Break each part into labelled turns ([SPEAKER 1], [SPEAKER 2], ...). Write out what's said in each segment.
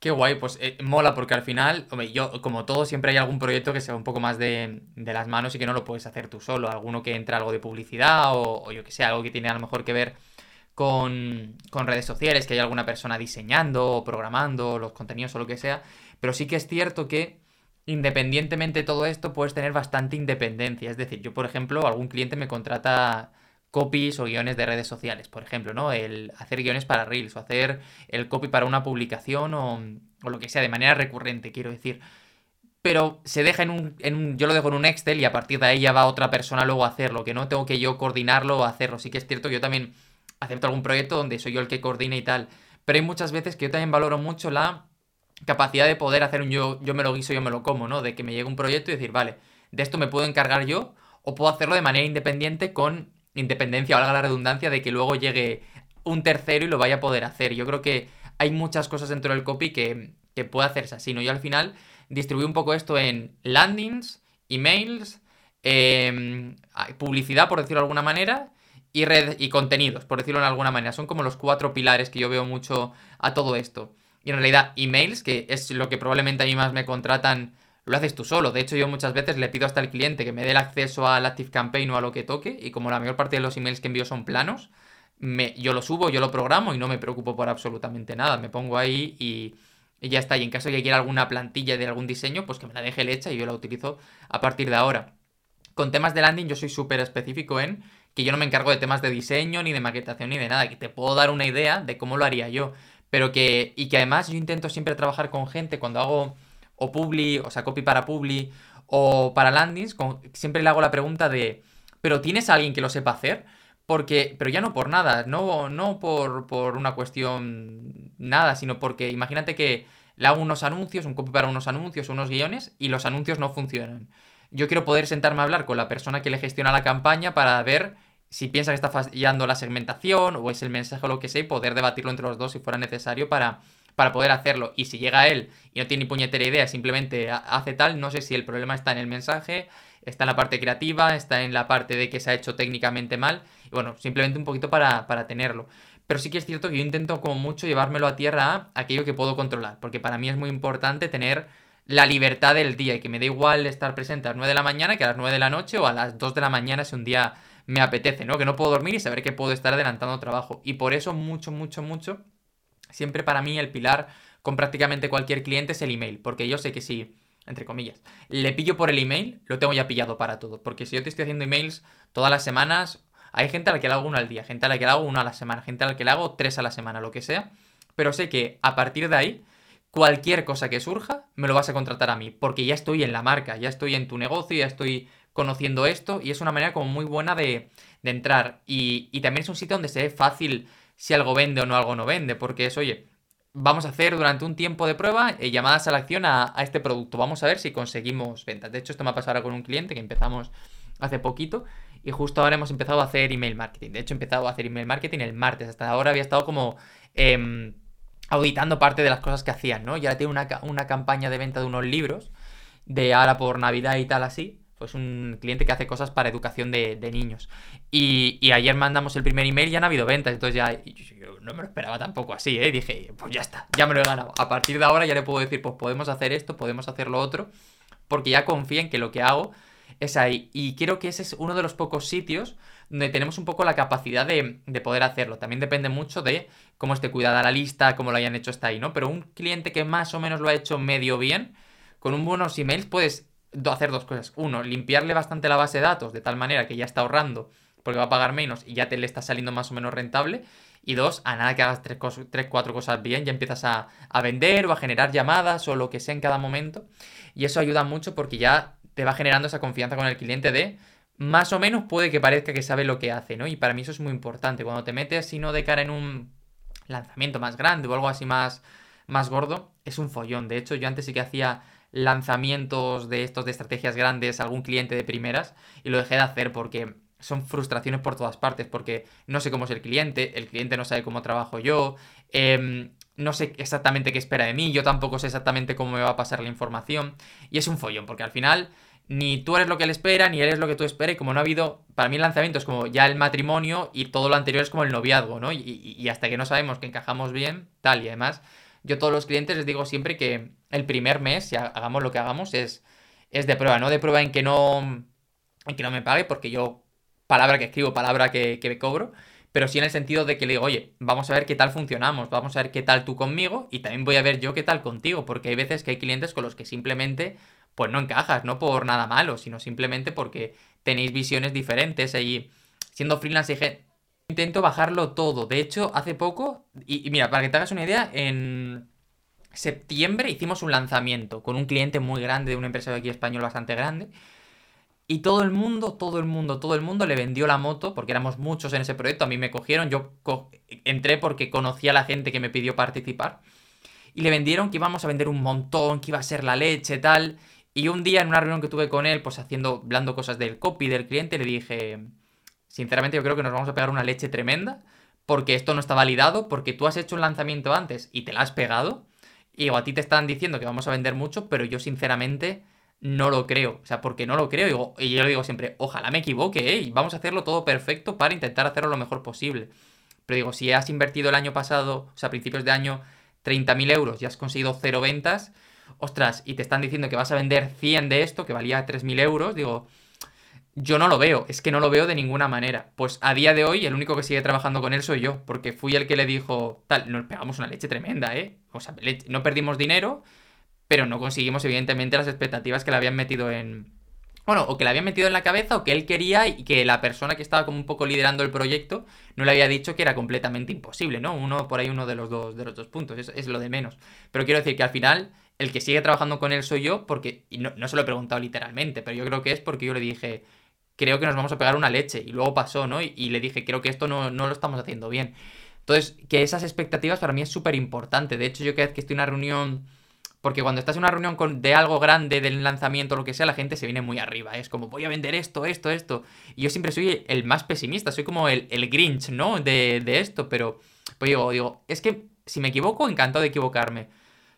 [SPEAKER 1] Qué guay, pues mola porque al final, hombre, yo como todo siempre hay algún proyecto que sea un poco más de las manos y que no lo puedes hacer tú solo, alguno que entra algo de publicidad o yo que sé, algo que tiene a lo mejor que ver con redes sociales, que hay alguna persona diseñando o programando los contenidos o lo que sea, pero sí que es cierto que independientemente de todo esto puedes tener bastante independencia, es decir, yo por ejemplo, algún cliente me contrata copies o guiones de redes sociales, por ejemplo, ¿no? El hacer guiones para Reels o hacer el copy para una publicación o lo que sea, de manera recurrente, quiero decir. Pero se deja yo lo dejo en un Excel y a partir de ahí ya va otra persona luego a hacerlo, que no tengo que yo coordinarlo o hacerlo. Sí que es cierto que yo también acepto algún proyecto donde soy yo el que coordina y tal. Pero hay muchas veces que yo también valoro mucho la capacidad de poder hacer un yo me lo guiso, yo me lo como, ¿no? De que me llegue un proyecto y decir, vale, de esto me puedo encargar yo o puedo hacerlo de manera independiente con independencia, valga la redundancia, de que luego llegue un tercero y lo vaya a poder hacer. Yo creo que hay muchas cosas dentro del copy que puede hacerse así, ¿no? Yo al final distribuí un poco esto en landings, emails, publicidad, por decirlo de alguna manera, y contenidos, por decirlo de alguna manera. Son como los cuatro pilares que yo veo mucho a todo esto. Y en realidad, emails, que es lo que probablemente a mí más me contratan, lo haces tú solo. De hecho, yo muchas veces le pido hasta al cliente que me dé el acceso al ActiveCampaign o a lo que toque. Y como la mayor parte de los emails que envío son planos, yo lo subo, yo lo programo y no me preocupo por absolutamente nada. Me pongo ahí y ya está. Y en caso de que quiera alguna plantilla de algún diseño, pues que me la deje él hecha y yo la utilizo a partir de ahora. Con temas de landing yo soy súper específico en que yo no me encargo de temas de diseño, ni de maquetación, ni de nada, que te puedo dar una idea de cómo lo haría yo, y que además yo intento siempre trabajar con gente cuando hago o publi, o sea, copy para publi, o para landings, siempre le hago la pregunta de, ¿pero tienes a alguien que lo sepa hacer? Porque, pero ya no por nada, no por una cuestión nada, sino porque imagínate que le hago unos anuncios, un copy para unos anuncios, unos guiones, y los anuncios no funcionan. Yo quiero poder sentarme a hablar con la persona que le gestiona la campaña para ver si piensa que está fallando la segmentación o es el mensaje o lo que sea y poder debatirlo entre los dos si fuera necesario para poder hacerlo. Y si llega él y no tiene ni puñetera idea, simplemente hace tal, no sé si el problema está en el mensaje, está en la parte creativa, está en la parte de que se ha hecho técnicamente mal. Y bueno, simplemente un poquito para tenerlo. Pero sí que es cierto que yo intento como mucho llevármelo a tierra a aquello que puedo controlar, porque para mí es muy importante tener la libertad del día y que me da igual estar presente a las 9 de la mañana que a las 9 de la noche o a las 2 de la mañana si un día me apetece, ¿no? Que no puedo dormir y saber que puedo estar adelantando trabajo. Y por eso mucho, mucho, mucho, siempre para mí el pilar con prácticamente cualquier cliente es el email, porque yo sé que si, entre comillas, le pillo por el email, lo tengo ya pillado para todo. Porque si yo te estoy haciendo emails todas las semanas, hay gente a la que le hago uno al día, gente a la que le hago uno a la semana, gente a la que le hago tres a la semana, lo que sea. Pero sé que a partir de ahí cualquier cosa que surja, me lo vas a contratar a mí, porque ya estoy en la marca, ya estoy en tu negocio, ya estoy conociendo esto y es una manera como muy buena de entrar. Y también es un sitio donde se ve fácil si algo vende o no algo no vende, porque es, oye, vamos a hacer durante un tiempo de prueba llamadas a la acción a este producto, vamos a ver si conseguimos ventas. De hecho, esto me ha pasado ahora con un cliente que empezamos hace poquito y justo ahora hemos empezado a hacer email marketing. De hecho, he empezado a hacer email marketing el martes, hasta ahora había estado como auditando parte de las cosas que hacían, ¿no? Y ahora tiene una campaña de venta de unos libros, de ahora por Navidad y tal así. Pues un cliente que hace cosas para educación de niños. Y ayer mandamos el primer email y ya han habido ventas. Entonces ya yo no me lo esperaba tampoco así, ¿eh? Dije, pues ya está, ya me lo he ganado. A partir de ahora ya le puedo decir, pues podemos hacer esto, podemos hacer lo otro. Porque ya confía en que lo que hago es ahí. Y creo que ese es uno de los pocos sitios donde tenemos un poco la capacidad de poder hacerlo. También depende mucho de cómo esté cuidada la lista, cómo lo hayan hecho hasta ahí, ¿no? Pero un cliente que más o menos lo ha hecho medio bien, con un buenos emails puedes hacer dos cosas. Uno, limpiarle bastante la base de datos de tal manera que ya está ahorrando porque va a pagar menos y ya te le está saliendo más o menos rentable. Y dos, a nada que hagas tres cuatro cosas bien, ya empiezas a vender o a generar llamadas o lo que sea en cada momento. Y eso ayuda mucho porque ya te va generando esa confianza con el cliente de más o menos puede que parezca que sabe lo que hace, ¿no? Y para mí eso es muy importante. Cuando te metes, si no de cara en un lanzamiento más grande o algo así más gordo, es un follón. De hecho, yo antes sí que hacía lanzamientos de estos de estrategias grandes a algún cliente de primeras y lo dejé de hacer porque son frustraciones por todas partes, porque no sé cómo es el cliente no sabe cómo trabajo yo, no sé exactamente qué espera de mí, yo tampoco sé exactamente cómo me va a pasar la información y es un follón, porque al final ni tú eres lo que él espera, ni él es lo que tú esperas y como no ha habido, para mí el lanzamiento es como ya el matrimonio y todo lo anterior es como el noviazgo, ¿no? Y hasta que no sabemos que encajamos bien, tal, y además yo a todos los clientes les digo siempre que el primer mes, si hagamos lo que hagamos, es de prueba, no de prueba en que no me pague, porque yo, palabra que escribo, palabra que me cobro, pero sí en el sentido de que le digo, oye, vamos a ver qué tal funcionamos, vamos a ver qué tal tú conmigo y también voy a ver yo qué tal contigo, porque hay veces que hay clientes con los que simplemente, pues no encajas, no por nada malo, sino simplemente porque tenéis visiones diferentes y siendo freelance dije, intento bajarlo todo. De hecho, hace poco, y mira, para que te hagas una idea, en septiembre hicimos un lanzamiento con un cliente muy grande de una empresa de aquí español bastante grande. Y todo el mundo, todo el mundo, todo el mundo le vendió la moto, porque éramos muchos en ese proyecto, a mí me cogieron, entré porque conocía a la gente que me pidió participar, y le vendieron que íbamos a vender un montón, que iba a ser la leche, tal, y un día en una reunión que tuve con él, pues hablando cosas del copy del cliente, le dije, sinceramente yo creo que nos vamos a pegar una leche tremenda, porque esto no está validado, porque tú has hecho un lanzamiento antes y te la has pegado, y digo, a ti te están diciendo que vamos a vender mucho, pero yo sinceramente no lo creo. O sea, porque no lo creo. Y yo le digo siempre, ojalá me equivoque, ¿eh? Y vamos a hacerlo todo perfecto para intentar hacerlo lo mejor posible. Pero digo, si has invertido el año pasado, o sea, a principios de año, 30.000 euros y has conseguido cero ventas, ostras, y te están diciendo que vas a vender 100 de esto, que valía 3.000 euros, digo, yo no lo veo, es que no lo veo de ninguna manera. Pues a día de hoy, el único que sigue trabajando con él soy yo, porque fui el que le dijo, tal, nos pegamos una leche tremenda, ¿eh? O sea, no perdimos dinero, pero no conseguimos, evidentemente, las expectativas que le habían metido en. Bueno, o que le habían metido en la cabeza, o que él quería, y que la persona que estaba como un poco liderando el proyecto no le había dicho que era completamente imposible, ¿no? Uno de los dos puntos, es lo de menos. Pero quiero decir que al final, el que sigue trabajando con él soy yo, porque. Y no se lo he preguntado literalmente, pero yo creo que es porque yo le dije, creo que nos vamos a pegar una leche. Y luego pasó, ¿no? Y le dije, creo que esto no lo estamos haciendo bien. Entonces, que esas expectativas para mí es súper importante. De hecho, yo cada vez que estoy en una reunión. Porque cuando estás en una reunión de algo grande, del lanzamiento o lo que sea, la gente se viene muy arriba. Es como, voy a vender esto, esto, esto. Y yo siempre soy el más pesimista, soy como el Grinch, ¿no? De esto, pero pues digo, es que si me equivoco, encantado de equivocarme.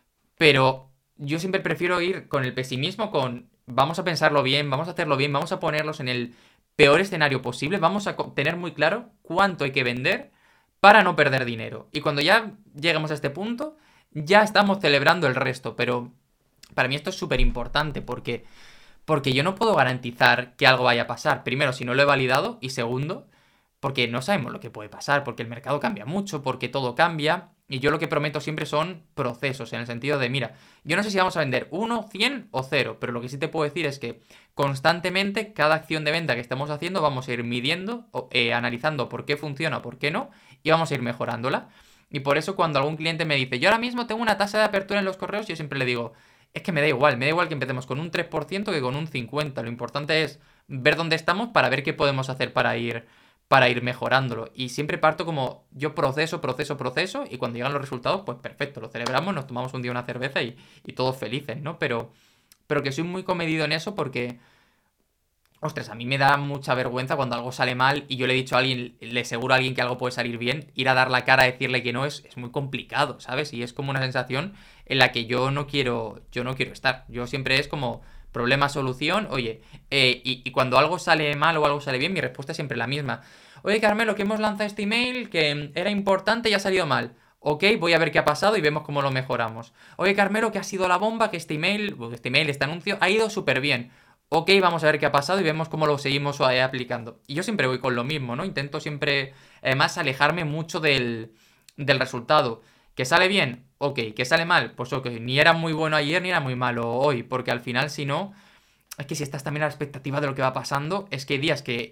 [SPEAKER 1] Pero yo siempre prefiero ir con el pesimismo, con vamos a pensarlo bien, vamos a hacerlo bien, vamos a ponerlos en el peor escenario posible, vamos a tener muy claro cuánto hay que vender para no perder dinero. Y cuando ya lleguemos a este punto, ya estamos celebrando el resto, pero para mí esto es súper importante porque yo no puedo garantizar que algo vaya a pasar. Primero, si no lo he validado, y segundo, porque no sabemos lo que puede pasar, porque el mercado cambia mucho, porque todo cambia. Y yo lo que prometo siempre son procesos, en el sentido de, mira, yo no sé si vamos a vender 1, 100 o cero, pero lo que sí te puedo decir es que constantemente cada acción de venta que estamos haciendo vamos a ir midiendo, analizando por qué funciona, por qué no, y vamos a ir mejorándola. Y por eso cuando algún cliente me dice, yo ahora mismo tengo una tasa de apertura en los correos, yo siempre le digo, es que me da igual que empecemos con un 3% que con un 50%. Lo importante es ver dónde estamos para ver qué podemos hacer para ir mejorándolo. Y siempre parto como yo proceso, proceso, proceso, y cuando llegan los resultados, pues perfecto, lo celebramos, nos tomamos un día una cerveza y todos felices, ¿no? Pero que soy muy comedido en eso porque, ostras, a mí me da mucha vergüenza cuando algo sale mal y yo le he dicho a alguien, le aseguro a alguien que algo puede salir bien, ir a dar la cara a decirle que no es muy complicado, ¿sabes? Y es como una sensación en la que yo no quiero estar. Yo siempre es como problema, solución, oye, y cuando algo sale mal o algo sale bien, mi respuesta es siempre la misma. Oye, Carmelo, que hemos lanzado este email que era importante y ha salido mal. Ok, voy a ver qué ha pasado y vemos cómo lo mejoramos. Oye, Carmelo, que ha sido la bomba, que este anuncio ha ido súper bien. Ok, vamos a ver qué ha pasado y vemos cómo lo seguimos aplicando. Y yo siempre voy con lo mismo, ¿no? Intento siempre, además, alejarme mucho del resultado. ¿Que sale bien? Ok. ¿Que sale mal? Pues ok. Ni era muy bueno ayer ni era muy malo hoy. Porque al final, si no, es que si estás también a la expectativa de lo que va pasando, es que hay días que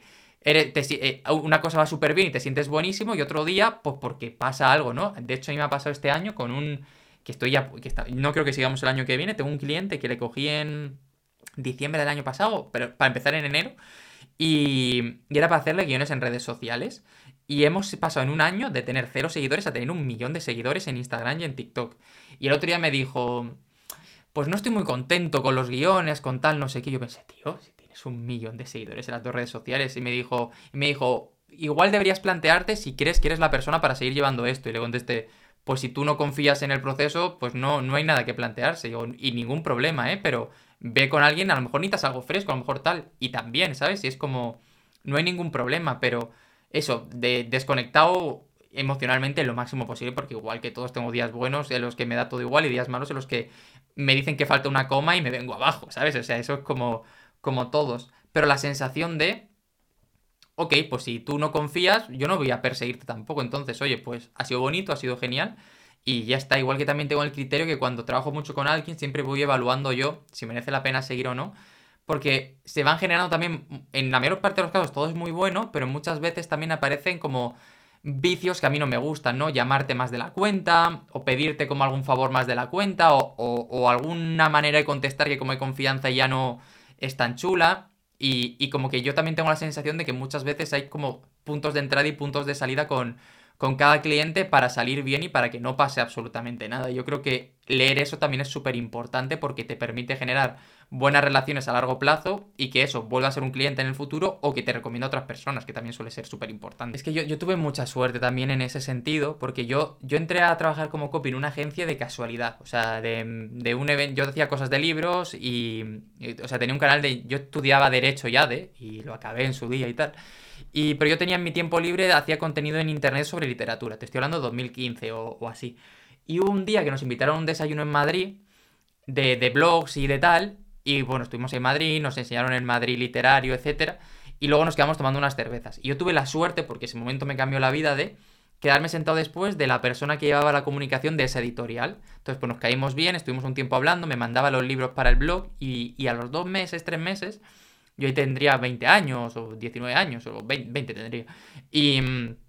[SPEAKER 1] una cosa va súper bien y te sientes buenísimo y otro día, pues porque pasa algo, ¿no? De hecho, a mí me ha pasado este año con que estoy ya. No creo que sigamos el año que viene. Tengo un cliente que le cogí en diciembre del año pasado, pero para empezar en enero, y era para hacerle guiones en redes sociales. Y hemos pasado en un año de tener 0 seguidores a tener 1 millón de seguidores en Instagram y en TikTok. Y el otro día me dijo, pues no estoy muy contento con los guiones, con tal, no sé qué. Yo pensé, tío, si tienes 1 millón de seguidores en las dos redes sociales. Y me dijo, igual deberías plantearte si crees que eres la persona para seguir llevando esto. Y le contesté, pues si tú no confías en el proceso, pues no hay nada que plantearse. Y ningún problema, ¿eh? Pero ve con alguien, a lo mejor necesitas algo fresco, a lo mejor tal. Y también, ¿sabes? Y es como, no hay ningún problema, pero eso, desconectado emocionalmente lo máximo posible, porque igual que todos tengo días buenos en los que me da todo igual y días malos en los que me dicen que falta una coma y me vengo abajo, ¿sabes? O sea, eso es como todos. Pero la sensación de, ok, pues si tú no confías, yo no voy a perseguirte tampoco. Entonces, oye, pues ha sido bonito, ha sido genial. Y ya está, igual que también tengo el criterio que cuando trabajo mucho con alguien, siempre voy evaluando yo si merece la pena seguir o no. Porque se van generando también, en la mayor parte de los casos todo es muy bueno, pero muchas veces también aparecen como vicios que a mí no me gustan, ¿no? Llamarte más de la cuenta, o pedirte como algún favor más de la cuenta, o alguna manera de contestar que como hay confianza ya no es tan chula. Y como que yo también tengo la sensación de que muchas veces hay como puntos de entrada y puntos de salida con cada cliente para salir bien y para que no pase absolutamente nada. Yo creo que leer eso también es súper importante porque te permite generar buenas relaciones a largo plazo y que eso vuelva a ser un cliente en el futuro o que te recomienda a otras personas, que también suele ser súper importante. Es que yo tuve mucha suerte también en ese sentido porque yo entré a trabajar como copy en una agencia de casualidad, o sea, de un evento, yo hacía cosas de libros o sea, tenía un canal de, yo estudiaba Derecho ya y lo acabé en su día y tal. Pero yo tenía en mi tiempo libre, hacía contenido en internet sobre literatura, te estoy hablando de 2015 o así. Y hubo un día que nos invitaron a un desayuno en Madrid de blogs y de tal. Y bueno, estuvimos en Madrid, nos enseñaron el Madrid literario, etcétera. Y luego nos quedamos tomando unas cervezas. Y yo tuve la suerte, porque ese momento me cambió la vida, de quedarme sentado después de la persona que llevaba la comunicación de esa editorial. Entonces, pues nos caímos bien, estuvimos un tiempo hablando, me mandaba los libros para el blog y a los 2 meses, 3 meses, yo ahí tendría 20 años o 19 años o 20 tendría. Y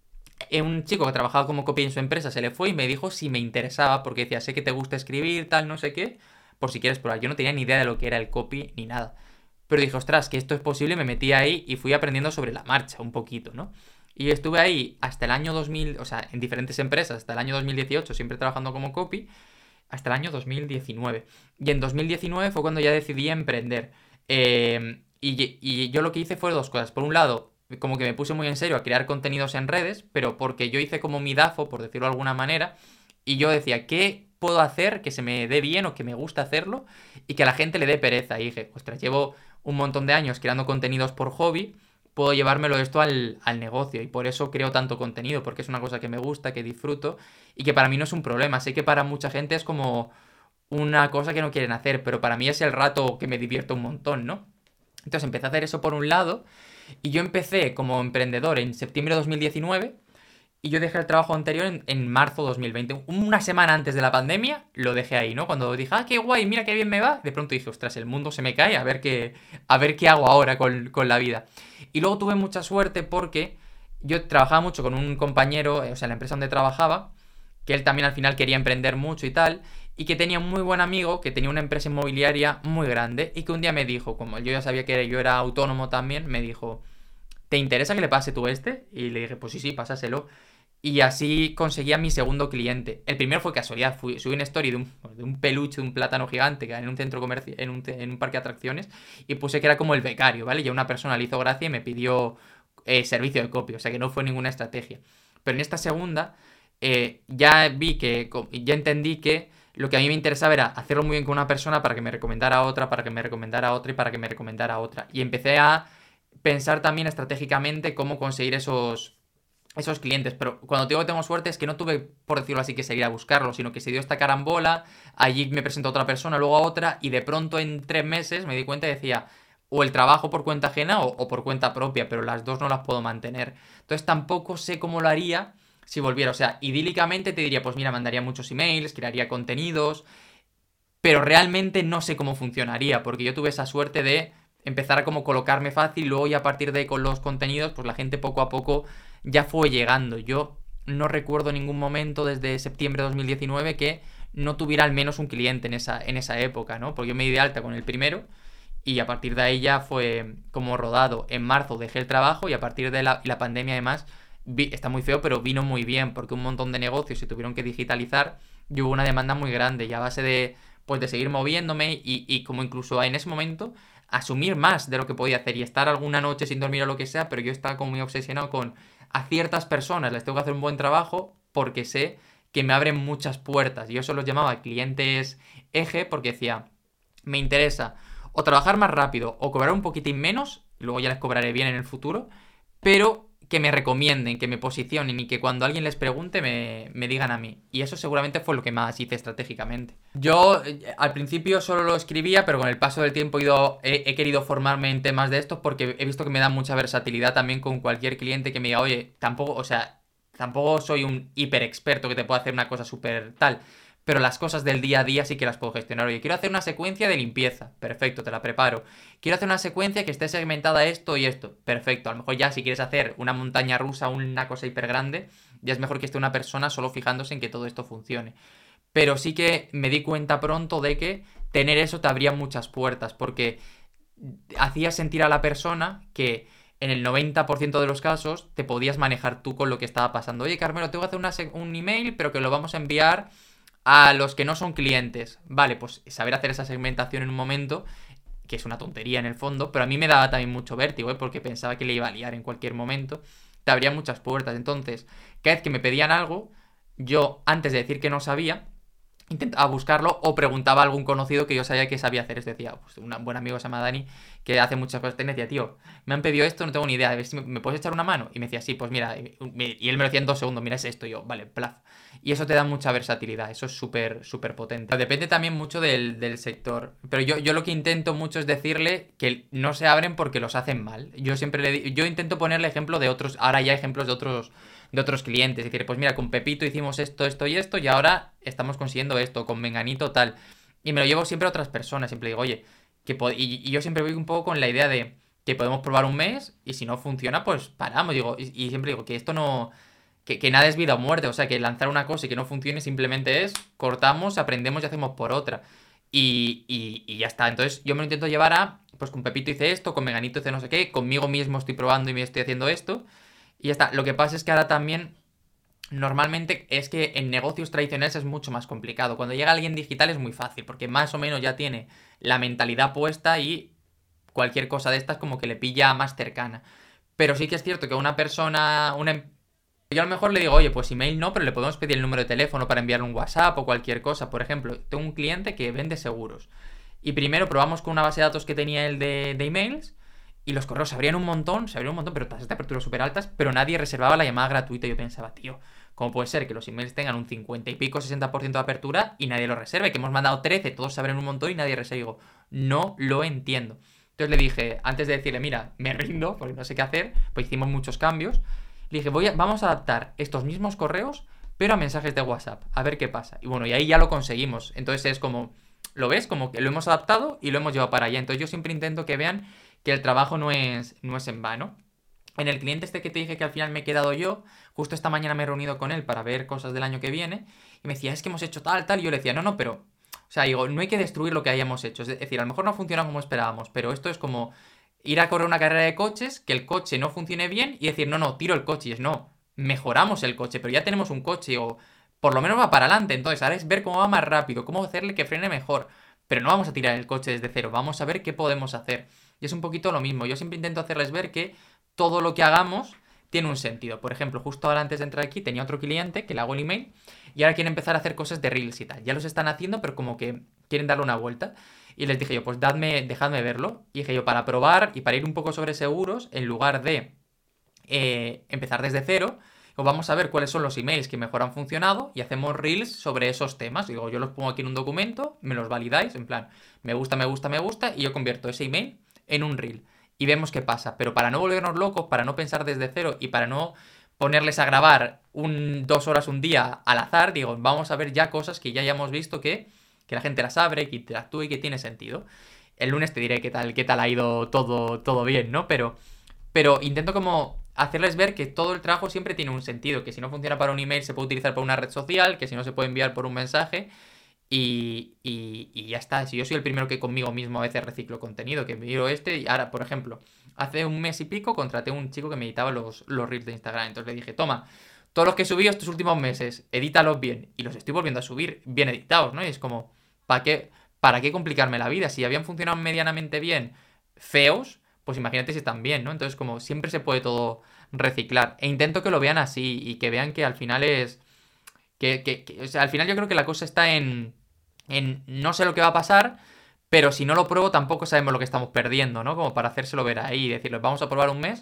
[SPEAKER 1] un chico que trabajaba como copy en su empresa se le fue y me dijo si me interesaba, porque decía, sé que te gusta escribir, tal, no sé qué, por si quieres probar. Yo no tenía ni idea de lo que era el copy ni nada. Pero dije, ostras, que esto es posible, me metí ahí y fui aprendiendo sobre la marcha un poquito, ¿no? Y estuve ahí hasta el año 2000, o sea, en diferentes empresas, hasta el año 2018, siempre trabajando como copy, hasta el año 2019. Y en 2019 fue cuando ya decidí emprender. Y yo lo que hice fue dos cosas. Por un lado, como que me puse muy en serio a crear contenidos en redes, pero porque yo hice como mi DAFO, por decirlo de alguna manera, y yo decía, ¿qué puedo hacer que se me dé bien o que me gusta hacerlo y que a la gente le dé pereza? Y dije, ostras, llevo un montón de años creando contenidos por hobby, puedo llevármelo esto al negocio y por eso creo tanto contenido, porque es una cosa que me gusta, que disfruto y que para mí no es un problema. Sé que para mucha gente es como una cosa que no quieren hacer, pero para mí es el rato que me divierto un montón, ¿no? Entonces empecé a hacer eso por un lado y yo empecé como emprendedor en septiembre de 2019 y yo dejé el trabajo anterior en marzo de 2020. Una semana antes de la pandemia lo dejé ahí, ¿no? Cuando dije, ah, qué guay, mira qué bien me va, de pronto dije, ostras, el mundo se me cae, a ver qué hago ahora con la vida. Y luego tuve mucha suerte porque yo trabajaba mucho con un compañero, o sea, en la empresa donde trabajaba, que él también al final quería emprender mucho y tal, y que tenía un muy buen amigo que tenía una empresa inmobiliaria muy grande y que un día me dijo, como yo ya sabía que yo era autónomo también, me dijo, ¿te interesa que le pase tú este? Y le dije, pues sí, pásaselo. Y así conseguía mi segundo cliente. El primero fue casualidad, subí una story de un peluche, de un plátano gigante que era en un centro comercial, en un parque de atracciones, y puse que era como el becario, ¿vale? Y a una persona le hizo gracia y me pidió servicio de copia, o sea que no fue ninguna estrategia. Pero en esta segunda ya entendí que lo que a mí me interesaba era hacerlo muy bien con una persona para que me recomendara a otra, para que me recomendara a otra y para que me recomendara a otra. Y empecé a pensar también estratégicamente cómo conseguir esos clientes. Pero cuando digo que tengo suerte es que no tuve, por decirlo así, que seguir a buscarlo, sino que se dio esta carambola, allí me presentó a otra persona, luego a otra, y de pronto en 3 meses me di cuenta y decía, o el trabajo por cuenta ajena o por cuenta propia, pero las dos no las puedo mantener. Entonces tampoco sé cómo lo haría si volviera. O sea, idílicamente te diría, pues mira, mandaría muchos emails, crearía contenidos, pero realmente no sé cómo funcionaría, porque yo tuve esa suerte de empezar a como colocarme fácil, luego y a partir de ahí con los contenidos, pues la gente poco a poco ya fue llegando. Yo no recuerdo ningún momento desde septiembre de 2019 que no tuviera al menos un cliente en esa época, ¿no? Porque yo me di de alta con el primero y a partir de ahí ya fue como rodado. En marzo dejé el trabajo y a partir de la pandemia además, está muy feo, pero vino muy bien porque un montón de negocios se tuvieron que digitalizar y hubo una demanda muy grande y a base de seguir moviéndome y como incluso en ese momento asumir más de lo que podía hacer y estar alguna noche sin dormir o lo que sea, pero yo estaba como muy obsesionado con a ciertas personas les tengo que hacer un buen trabajo porque sé que me abren muchas puertas. Yo eso los llamaba clientes eje porque decía, me interesa o trabajar más rápido o cobrar un poquitín menos, y luego ya les cobraré bien en el futuro, pero que me recomienden, que me posicionen y que cuando alguien les pregunte me digan a mí. Y eso seguramente fue lo que más hice estratégicamente. Yo al principio solo lo escribía, pero con el paso del tiempo he querido formarme en temas de estos porque he visto que me da mucha versatilidad también con cualquier cliente que me diga, oye, tampoco, o sea, tampoco soy un hiper experto que te pueda hacer una cosa súper tal. Pero las cosas del día a día sí que las puedo gestionar. Oye, quiero hacer una secuencia de limpieza. Perfecto, te la preparo. Quiero hacer una secuencia que esté segmentada esto y esto. Perfecto. A lo mejor ya si quieres hacer una montaña rusa, una cosa hiper grande, ya es mejor que esté una persona solo fijándose en que todo esto funcione. Pero sí que me di cuenta pronto de que tener eso te abría muchas puertas, porque hacía sentir a la persona que en el 90% de los casos te podías manejar tú con lo que estaba pasando. Oye, Carmelo, tengo que hacer un email, pero que lo vamos a enviar a los que no son clientes. Vale, pues saber hacer esa segmentación en un momento, que es una tontería en el fondo, pero a mí me daba también mucho vértigo, ¿eh? Porque pensaba que le iba a liar en cualquier momento. Te abría muchas puertas. Entonces, cada vez que me pedían algo, yo, antes de decir que no sabía, intentaba buscarlo o preguntaba a algún conocido que yo sabía que sabía hacer. Es decir, pues un buen amigo se llama Dani, que hace muchas cosas. Te decía, tío, me han pedido esto, no tengo ni idea, a ver si me puedes echar una mano. Y me decía, sí, pues mira, y él me lo decía en 2 segundos, mira, es esto, y yo, vale, plaf. Y eso te da mucha versatilidad, eso es súper, súper potente. Pero depende también mucho del sector. Pero yo lo que intento mucho es decirle que no se abren porque los hacen mal. Yo siempre yo intento ponerle ejemplo de otros, ahora ya ejemplos de otros clientes. Es decir, pues mira, con Pepito hicimos esto, esto y esto, y ahora estamos consiguiendo esto, con Menganito tal. Y me lo llevo siempre a otras personas, siempre digo, oye, y yo siempre voy un poco con la idea de que podemos probar un mes, y si no funciona, pues paramos, digo, y siempre digo que esto no... Que nada es vida o muerte, o sea, que lanzar una cosa y que no funcione simplemente es cortamos, aprendemos y hacemos por otra. Y ya está. Entonces yo me lo intento llevar a, pues con Pepito hice esto, con Meganito hice no sé qué, conmigo mismo estoy probando y me estoy haciendo esto. Y ya está. Lo que pasa es que ahora también, normalmente es que en negocios tradicionales es mucho más complicado. Cuando llega alguien digital es muy fácil, porque más o menos ya tiene la mentalidad puesta y cualquier cosa de estas como que le pilla más cercana. Pero sí que es cierto que una persona, yo a lo mejor le digo, oye, pues email no, pero le podemos pedir el número de teléfono para enviarle un WhatsApp o cualquier cosa. Por ejemplo, tengo un cliente que vende seguros. Y primero probamos con una base de datos que tenía él de emails. Y los correos se abrían un montón, pero tasas de apertura súper altas, pero nadie reservaba la llamada gratuita. Y yo pensaba, tío, ¿cómo puede ser que los emails tengan un 50 y pico, 60% de apertura y nadie lo reserve? Que hemos mandado 13, todos se abren un montón y nadie reserva. Y digo, no lo entiendo. Entonces le dije, antes de decirle, mira, me rindo, porque no sé qué hacer, pues hicimos muchos cambios. Le dije, vamos a adaptar estos mismos correos, pero a mensajes de WhatsApp, a ver qué pasa. Y bueno, y ahí ya lo conseguimos. Entonces es como, ¿lo ves? Como que lo hemos adaptado y lo hemos llevado para allá. Entonces yo siempre intento que vean que el trabajo no es en vano. En el cliente este que te dije que al final me he quedado yo, justo esta mañana me he reunido con él para ver cosas del año que viene, y me decía, es que hemos hecho tal, tal, y yo le decía, no, no, pero... O sea, digo, no hay que destruir lo que hayamos hecho. Es decir, a lo mejor no funciona como esperábamos, pero esto es como ir a correr una carrera de coches, que el coche no funcione bien y decir, no, no, tiro el coche. Y es, no, mejoramos el coche, pero ya tenemos un coche o por lo menos va para adelante. Entonces, ahora es ver cómo va más rápido, cómo hacerle que frene mejor. Pero no vamos a tirar el coche desde cero, vamos a ver qué podemos hacer. Y es un poquito lo mismo. Yo siempre intento hacerles ver que todo lo que hagamos tiene un sentido. Por ejemplo, justo ahora antes de entrar aquí tenía otro cliente que le hago el email y ahora quieren empezar a hacer cosas de Reels y tal. Ya los están haciendo, pero como que quieren darle una vuelta. Y les dije yo, pues dejadme verlo. Y dije yo, para probar y para ir un poco sobre seguros, en lugar de empezar desde cero, pues vamos a ver cuáles son los emails que mejor han funcionado y hacemos reels sobre esos temas. Digo, yo los pongo aquí en un documento, me los validáis, en plan, me gusta, me gusta, me gusta, y yo convierto ese email en un reel. Y vemos qué pasa. Pero para no volvernos locos, para no pensar desde cero y para no ponerles a grabar 2 horas un día al azar, digo, vamos a ver ya cosas que ya hayamos visto que la gente las abre, que interactúe y que tiene sentido. El lunes te diré qué tal ha ido todo bien, ¿no? Pero intento como hacerles ver que todo el trabajo siempre tiene un sentido, que si no funciona para un email se puede utilizar para una red social, que si no se puede enviar por un mensaje y ya está. Si yo soy el primero que conmigo mismo a veces reciclo contenido, que miro y ahora, por ejemplo, hace un mes y pico contraté a un chico que me editaba los reels de Instagram, entonces le dije, toma, todos los que he subido estos últimos meses, edítalos bien, y los estoy volviendo a subir bien editados, ¿no? Y es como, ¿para qué complicarme la vida? Si habían funcionado medianamente bien, feos, pues imagínate si están bien, ¿no? Entonces, como siempre se puede todo reciclar. E intento que lo vean así y que vean que al final es... o sea, al final yo creo que la cosa está en no sé lo que va a pasar, pero si no lo pruebo tampoco sabemos lo que estamos perdiendo, ¿no? Como para hacérselo ver ahí y decirles, vamos a probar un mes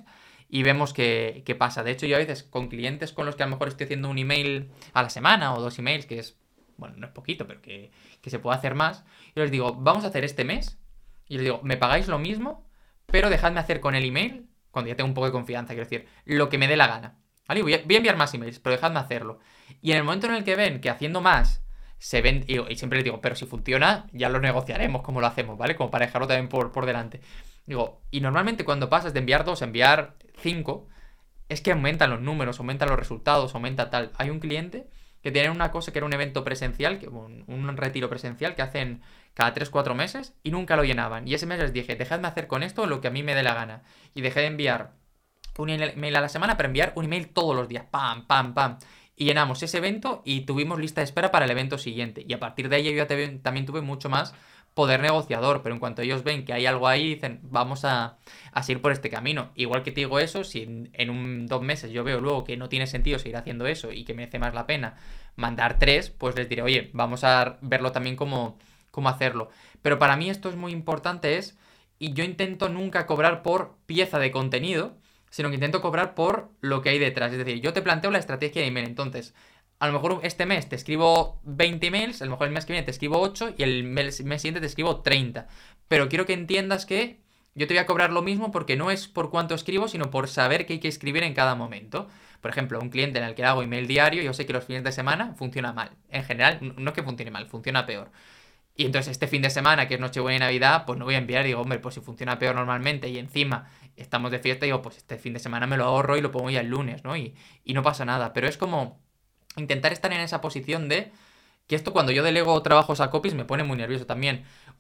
[SPEAKER 1] y vemos qué pasa. De hecho, yo a veces con clientes con los que a lo mejor estoy haciendo un email a la semana o dos emails, que es, bueno, no es poquito, pero que se puede hacer más, yo les digo, vamos a hacer este mes, y les digo, me pagáis lo mismo, pero dejadme hacer con el email, cuando ya tengo un poco de confianza, quiero decir, lo que me dé la gana. ¿Vale? Voy a enviar más emails, pero dejadme hacerlo. Y en el momento en el que ven que haciendo más se ven, y siempre les digo, pero si funciona, ya lo negociaremos como lo hacemos, ¿vale? Como para dejarlo también por delante. Digo, y normalmente cuando pasas de enviar dos a enviar cinco, es que aumentan los números, aumentan los resultados, aumenta tal. Hay un cliente que tiene una cosa que era un evento presencial, un retiro presencial que hacen cada 3 4 meses y nunca lo llenaban. Y ese mes les dije, dejadme hacer con esto lo que a mí me dé la gana. Y dejé de enviar un email a la semana para enviar un email todos los días. Pam, pam, pam. Y llenamos ese evento y tuvimos lista de espera para el evento siguiente. Y a partir de ahí yo también tuve mucho más poder negociador. Pero en cuanto ellos ven que hay algo ahí, dicen, vamos a seguir por este camino. Igual que te digo eso, si en 2 meses yo veo luego que no tiene sentido seguir haciendo eso y que merece más la pena mandar tres, pues les diré, oye, vamos a verlo también cómo hacerlo. Pero para mí esto es muy importante, y yo intento nunca cobrar por pieza de contenido, sino que intento cobrar por lo que hay detrás. Es decir, yo te planteo la estrategia de email. Entonces, a lo mejor este mes te escribo 20 emails, a lo mejor el mes que viene te escribo 8 y el mes siguiente te escribo 30. Pero quiero que entiendas que yo te voy a cobrar lo mismo porque no es por cuánto escribo, sino por saber qué hay que escribir en cada momento. Por ejemplo, un cliente en el que hago email diario, yo sé que los fines de semana funciona mal. En general, no es que funcione mal, funciona peor. Y entonces este fin de semana, que es Nochebuena y Navidad, pues no voy a enviar. Digo, hombre, pues si funciona peor normalmente y encima estamos de fiesta, digo, pues este fin de semana me lo ahorro y lo pongo ya el lunes, ¿no? Y no pasa nada. Pero es como intentar estar en esa posición de que esto cuando yo delego trabajos a copies me pone muy nervioso también.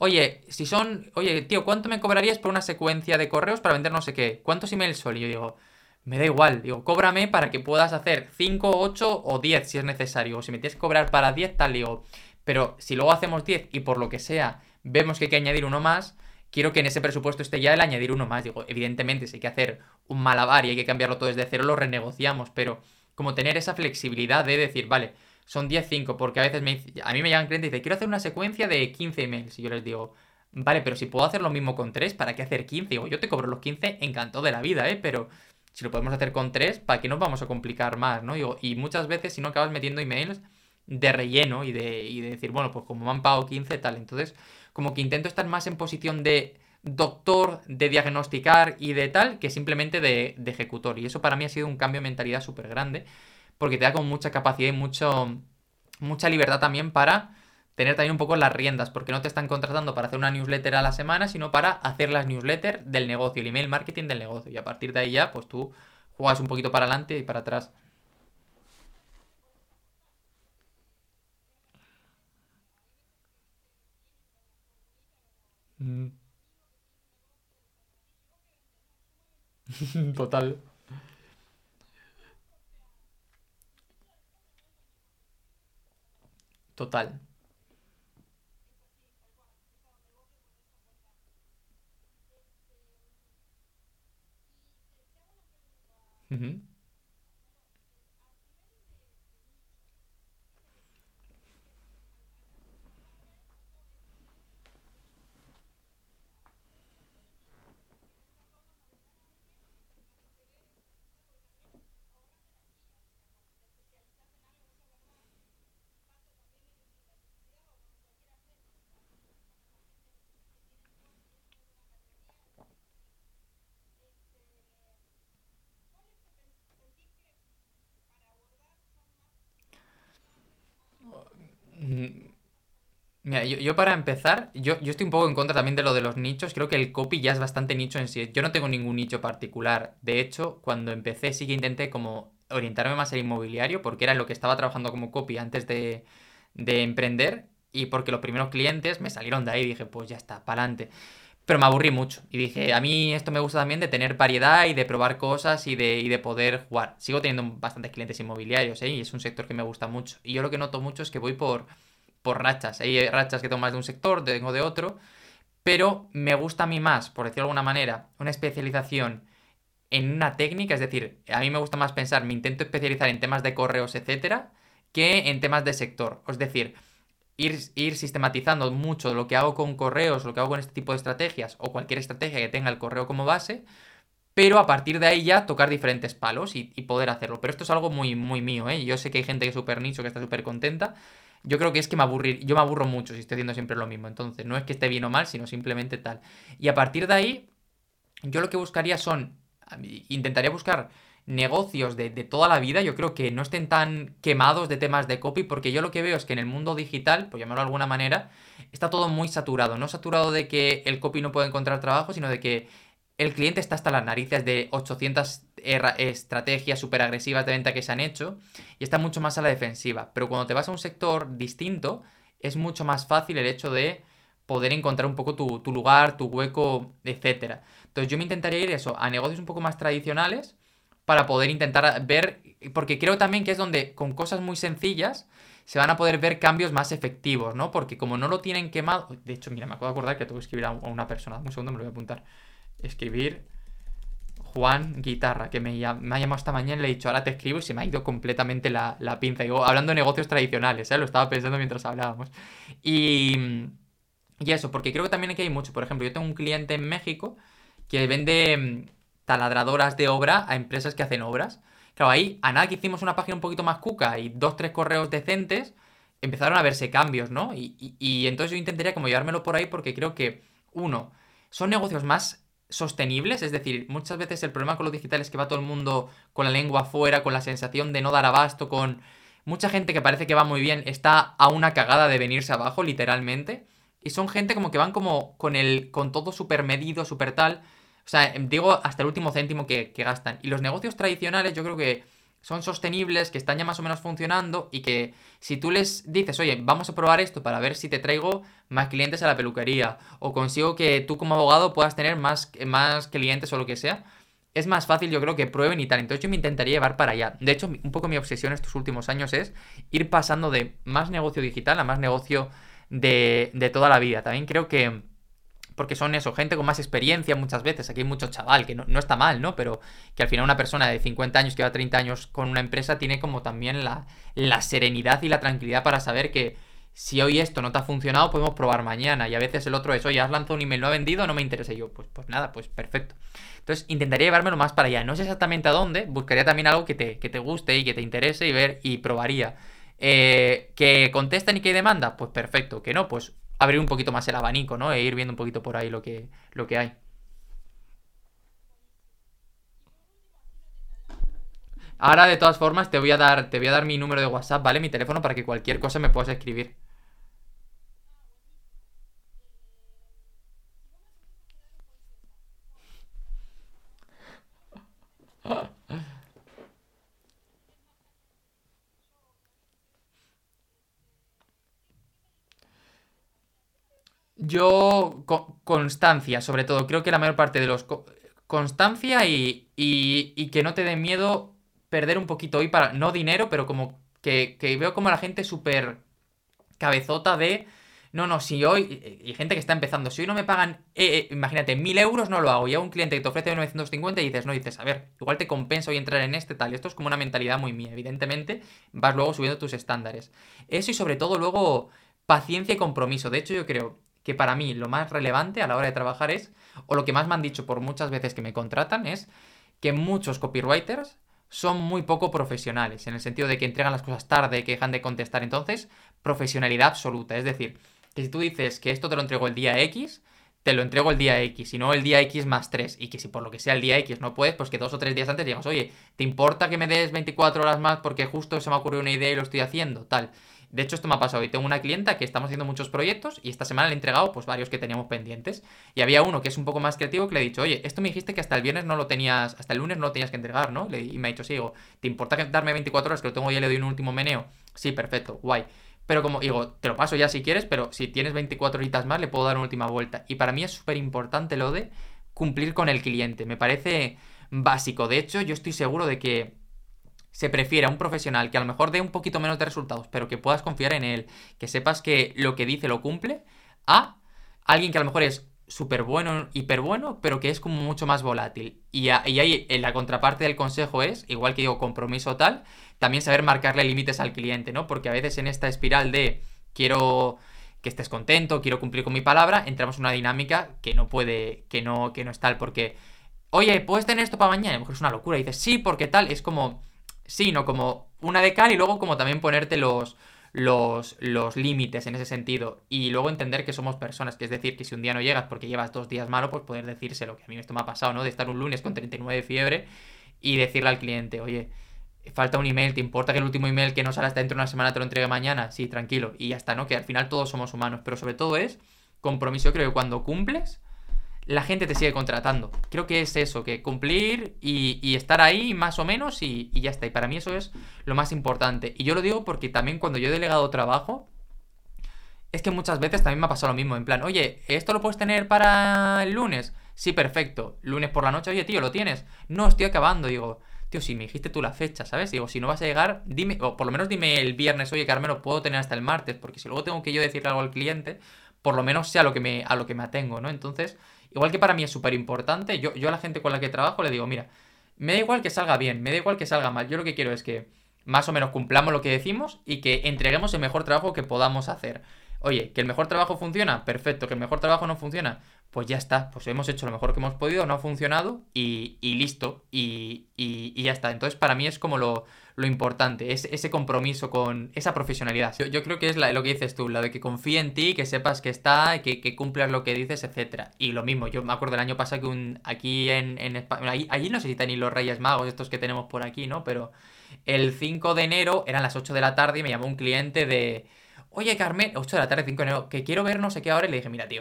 [SPEAKER 1] Oye, tío, ¿cuánto me cobrarías por una secuencia de correos para vender no sé qué? ¿Cuántos emails son? Y yo digo, me da igual, digo, cóbrame para que puedas hacer 5 8 o 10 si es necesario. O si me tienes que cobrar para 10 tal, digo, pero si luego hacemos 10 y por lo que sea vemos que hay que añadir uno más, quiero que en ese presupuesto esté ya el añadir uno más. Digo, evidentemente, si hay que hacer un malabar y hay que cambiarlo todo desde cero, lo renegociamos, pero como tener esa flexibilidad de decir, vale, son 10 5 porque a veces a mí me llegan clientes y dicen, quiero hacer una secuencia de 15 emails. Y yo les digo, vale, pero si puedo hacer lo mismo con 3, ¿para qué hacer 15? Digo, yo te cobro los 15 encantado de la vida, pero si lo podemos hacer con 3, ¿para qué nos vamos a complicar más, no? Digo, y muchas veces si no acabas metiendo emails de relleno y de decir, bueno, pues como me han pagado 15 tal. Entonces, como que intento estar más en posición de doctor, de diagnosticar y de tal, que simplemente de ejecutor. Y eso para mí ha sido un cambio de mentalidad súper grande, porque te da como mucha capacidad y mucha libertad también para tener también un poco las riendas, porque no te están contratando para hacer una newsletter a la semana, sino para hacer las newsletters del negocio, el email marketing del negocio. Y a partir de ahí ya, pues tú juegas un poquito para adelante y para atrás. Mm. Total. Total. Ujú. Mm, Mira, yo para empezar, yo estoy un poco en contra también de lo de los nichos. Creo que el copy ya es bastante nicho en sí. Yo no tengo ningún nicho particular. De hecho, cuando empecé sí que intenté como orientarme más al inmobiliario, porque era en lo que estaba trabajando como copy antes de emprender. Y porque los primeros clientes me salieron de ahí y dije, pues ya está, para adelante. Pero me aburrí mucho. Y dije, a mí esto me gusta también de tener variedad y de probar cosas y de poder jugar. Sigo teniendo bastantes clientes inmobiliarios, ¿eh? Y es un sector que me gusta mucho. Y yo lo que noto mucho es que voy por rachas. Hay rachas que tengo más de un sector, tengo de otro. Pero me gusta a mí más, por decirlo de alguna manera, una especialización en una técnica. Es decir, a mí me gusta más pensar, me intento especializar en temas de correos, etcétera, que en temas de sector. Es decir, ir sistematizando mucho lo que hago con correos, lo que hago con este tipo de estrategias o cualquier estrategia que tenga el correo como base pero a partir de ahí ya tocar diferentes palos y poder hacerlo. Pero esto es algo muy, muy mío, ¿eh? Yo sé que hay gente que es súper nicho, que está súper contenta. Yo creo que es que yo me aburro mucho si estoy haciendo siempre lo mismo. Entonces, no es que esté bien o mal, sino simplemente tal. Y a partir de ahí, yo lo que buscaría intentaría buscar negocios de toda la vida, yo creo que no estén tan quemados de temas de copy, porque yo lo que veo es que en el mundo digital, por llamarlo de alguna manera, está todo muy saturado. No saturado de que el copy no puede encontrar trabajo, sino de que el cliente está hasta las narices de 800 estrategias súper agresivas de venta que se han hecho y está mucho más a la defensiva. Pero cuando te vas a un sector distinto, es mucho más fácil el hecho de poder encontrar un poco tu lugar, tu hueco, etcétera. Entonces yo me intentaría ir eso, a negocios un poco más tradicionales para poder intentar ver, porque creo también que es donde con cosas muy sencillas se van a poder ver cambios más efectivos, ¿no? Porque como no lo tienen quemado, de hecho, mira, me acabo de acordar que tengo que escribir a una persona, un segundo me lo voy a apuntar. Escribir Juan Guitarra, que me ha llamado esta mañana y le he dicho, ahora te escribo y se me ha ido completamente la pinza. Digo, hablando de negocios tradicionales, ¿eh? Lo estaba pensando mientras hablábamos. Y, y eso, porque creo que también aquí hay mucho. Por ejemplo, yo tengo un cliente en México que vende taladradoras de obra a empresas que hacen obras. Claro, ahí, a nada que hicimos una página un poquito más cuca y dos, tres correos decentes, empezaron a verse cambios, ¿no? Y entonces yo intentaría como llevármelo por ahí porque creo que, uno, son negocios más sostenibles, es decir, muchas veces el problema con lo digital es que va todo el mundo con la lengua afuera, con la sensación de no dar abasto, con mucha gente que parece que va muy bien, está a una cagada de venirse abajo, literalmente, y son gente como que van como con todo súper medido, súper tal, o sea, digo hasta el último céntimo que gastan. Y los negocios tradicionales yo creo que son sostenibles, que están ya más o menos funcionando y que si tú les dices, oye, vamos a probar esto para ver si te traigo más clientes a la peluquería o consigo que tú como abogado puedas tener más clientes o lo que sea, es más fácil yo creo que prueben y tal. Entonces yo me intentaría llevar para allá. De hecho, un poco mi obsesión estos últimos años es ir pasando de más negocio digital a más negocio de toda la vida. También creo que porque son eso, gente con más experiencia muchas veces. Aquí hay mucho chaval, que no está mal, ¿no? Pero que al final una persona de 50 años que lleva 30 años con una empresa tiene como también la serenidad y la tranquilidad para saber que si hoy esto no te ha funcionado, podemos probar mañana. Y a veces el otro es, oye, has lanzado un email, no ha vendido, no me interesa. Y yo, pues nada, pues perfecto. Entonces intentaría llevármelo más para allá. No sé exactamente a dónde, buscaría también algo que te guste y que te interese y ver y probaría. ¿Que contestan y que hay demanda? Pues perfecto. Que no, pues abrir un poquito más el abanico, ¿no? E ir viendo un poquito por ahí lo que hay. Ahora, de todas formas, te voy a dar mi número de WhatsApp, ¿vale? Mi teléfono para que cualquier cosa me puedas escribir. Yo, constancia, sobre todo. Creo que la mayor parte de constancia y que no te dé miedo perder un poquito hoy para. No dinero, pero como que veo como la gente súper cabezota de. No, no, si hoy. Y gente que está empezando. Si hoy no me pagan, imagínate, 1.000 euros no lo hago. Y a un cliente que te ofrece 950 y dices, no, dices, a ver, igual te compensa hoy entrar en este tal. Y esto es como una mentalidad muy mía. Evidentemente, vas luego subiendo tus estándares. Eso y sobre todo luego paciencia y compromiso. De hecho, yo creo que para mí lo más relevante a la hora de trabajar es, o lo que más me han dicho por muchas veces que me contratan es que muchos copywriters son muy poco profesionales, en el sentido de que entregan las cosas tarde, que dejan de contestar. Entonces, profesionalidad absoluta. Es decir, que si tú dices que esto te lo entrego el día X, te lo entrego el día X, y no el día X más 3. Y que si por lo que sea el día X no puedes, pues que 2 o 3 días antes digas, oye, ¿te importa que me des 24 horas más porque justo se me ha ocurrido una idea y lo estoy haciendo? Tal. De hecho, esto me ha pasado hoy. Tengo una clienta que estamos haciendo muchos proyectos y esta semana le he entregado pues varios que teníamos pendientes. Y había uno que es un poco más creativo que le he dicho, oye, esto me dijiste que hasta el viernes no lo tenías, hasta el lunes no lo tenías que entregar, ¿no? Y me ha dicho, sí, digo, ¿te importa darme 24 horas que lo tengo ya y le doy un último meneo? Sí, perfecto, guay. Pero como digo, te lo paso ya si quieres, pero si tienes 24 horitas más, le puedo dar una última vuelta. Y para mí es súper importante lo de cumplir con el cliente. Me parece básico. De hecho, yo estoy seguro de que se prefiere a un profesional que a lo mejor dé un poquito menos de resultados, pero que puedas confiar en él, que sepas que lo que dice lo cumple, a alguien que a lo mejor es súper bueno, hiper bueno, pero que es como mucho más volátil. Y ahí en la contraparte del consejo es, igual que digo, compromiso tal, también saber marcarle límites al cliente, ¿no? Porque a veces en esta espiral de quiero que estés contento, quiero cumplir con mi palabra, entramos en una dinámica que no puede, que no es tal, porque oye, ¿puedes tener esto para mañana? Y a lo mejor es una locura. Y dices, sí, porque tal. Es como, sí, no, como una de cal y luego como también ponerte los límites en ese sentido. Y luego entender que somos personas, que es decir, que si un día no llegas porque llevas 2 días malo, pues poder decírselo, que a mí esto me ha pasado, ¿no? De estar un lunes con 39 de fiebre y decirle al cliente, oye, falta un email, ¿te importa que el último email que no sale hasta dentro de una semana te lo entregue mañana? Sí, tranquilo. Y ya está, ¿no? Que al final todos somos humanos, pero sobre todo es compromiso. Yo creo que cuando cumples la gente te sigue contratando. Creo que es eso, que cumplir y estar ahí más o menos y ya está. Y para mí eso es lo más importante. Y yo lo digo porque también cuando yo he delegado trabajo, es que muchas veces también me ha pasado lo mismo. En plan, oye, ¿esto lo puedes tener para el lunes? Sí, perfecto. Lunes por la noche, oye, tío, ¿lo tienes? No, estoy acabando. Digo, tío, si me dijiste tú la fecha, ¿sabes? Digo, si no vas a llegar, dime, o por lo menos dime el viernes, oye, Carmelo, puedo tener hasta el martes, porque si luego tengo que yo decirle algo al cliente, por lo menos sé a lo que me atengo, ¿no? Entonces, igual que para mí es súper importante, yo a la gente con la que trabajo le digo, mira, me da igual que salga bien, me da igual que salga mal, yo lo que quiero es que más o menos cumplamos lo que decimos y que entreguemos el mejor trabajo que podamos hacer. Oye, que el mejor trabajo funciona, perfecto, que el mejor trabajo no funciona, pues ya está, pues hemos hecho lo mejor que hemos podido, no ha funcionado y listo, y ya está. Entonces para mí es como lo importante, es ese compromiso con esa profesionalidad. Yo creo que es lo que dices tú, la de que confíe en ti, que sepas que está, que cumplas lo que dices, etcétera. Y lo mismo, yo me acuerdo el año pasado que aquí en España, allí no sé si tenéis los Reyes Magos, estos que tenemos por aquí, ¿no? Pero el 5 de enero eran las 8 de la tarde y me llamó un cliente de... Oye, Carmen, 8 de la tarde, 5 de enero, que quiero ver no sé qué ahora. Y le dije, mira, tío,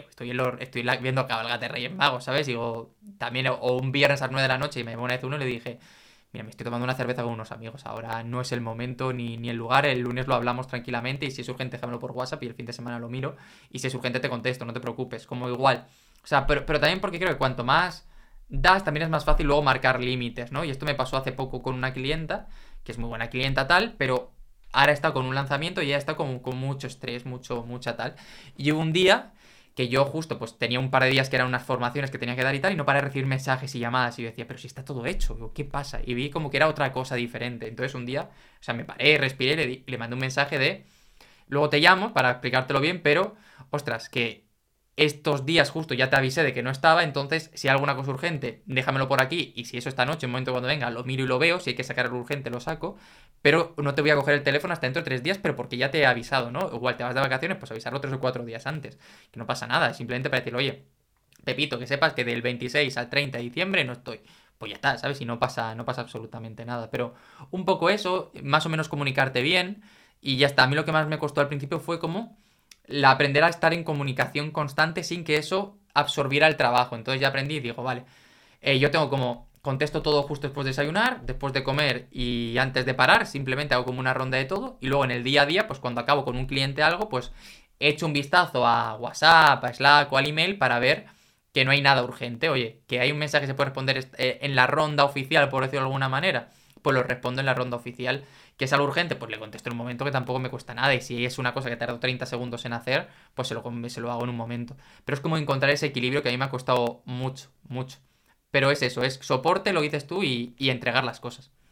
[SPEAKER 1] viendo Cabalgata de Reyes Magos, ¿sabes? Digo, también, o un viernes a las 9 de la noche, y me llamó una vez uno y le dije, mira, me estoy tomando una cerveza con unos amigos, ahora no es el momento ni el lugar, el lunes lo hablamos tranquilamente y si es urgente, déjamelo por WhatsApp y el fin de semana lo miro. Y si es urgente, te contesto, no te preocupes, como igual. O sea, pero también porque creo que cuanto más das, también es más fácil luego marcar límites, ¿no? Y esto me pasó hace poco con una clienta, que es muy buena clienta tal, pero ahora está con un lanzamiento y ya está con mucho estrés, mucha tal. Y hubo un día que yo justo pues tenía un par de días que eran unas formaciones que tenía que dar y tal, y no paré de recibir mensajes y llamadas, y yo decía, pero si está todo hecho, digo, ¿qué pasa? Y vi como que era otra cosa diferente. Entonces un día, o sea, me paré, respiré y le mandé un mensaje de, luego te llamo para explicártelo bien, pero, ostras, que estos días justo ya te avisé de que no estaba, entonces si hay alguna cosa urgente, déjamelo por aquí y si eso esta noche, en un momento cuando venga, lo miro y lo veo, si hay que sacar algo urgente, lo saco, pero no te voy a coger el teléfono hasta dentro de 3 días, pero porque ya te he avisado, ¿no? Igual te vas de vacaciones, pues avisarlo 3 o 4 días antes, que no pasa nada, simplemente para decirle, oye, Pepito, que sepas que del 26 al 30 de diciembre no estoy. Pues ya está, ¿sabes? Y no pasa absolutamente nada. Pero un poco eso, más o menos comunicarte bien y ya está. A mí lo que más me costó al principio fue como aprender a estar en comunicación constante sin que eso absorbiera el trabajo. Entonces ya aprendí y digo, vale, yo tengo como, contesto todo justo después de desayunar, después de comer y antes de parar, simplemente hago como una ronda de todo y luego en el día a día, pues cuando acabo con un cliente algo, pues echo un vistazo a WhatsApp, a Slack o al email para ver que no hay nada urgente. Oye, que hay un mensaje que se puede responder en la ronda oficial, por decirlo de alguna manera, pues lo respondo en la ronda oficial. Que es algo urgente, pues le contesto en un momento que tampoco me cuesta nada. Y si es una cosa que tardo 30 segundos en hacer, pues se lo hago en un momento. Pero es como encontrar ese equilibrio que a mí me ha costado mucho, mucho. Pero es eso, es soporte, lo dices tú, y entregar las cosas.